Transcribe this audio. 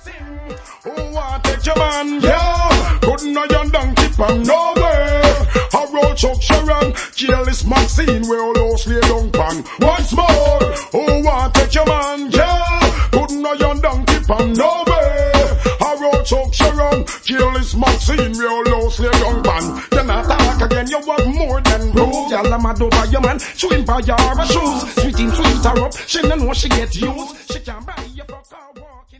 Who want take your man? Yeah, couldn't know your donkey from nowhere. I roll Chuck Sharon, careless Maxine, we all house lay down pan. Once more, who want take your man? Yeah, couldn't know your donkey from nowhere. I roll Chuck Sharon, careless Maxine, we all house lay down pan. You not talk again, you want more than proof. Y'all am mad over your man, swim by your shoes. Sweet him, sweet her up, she don't know she get used. She can't buy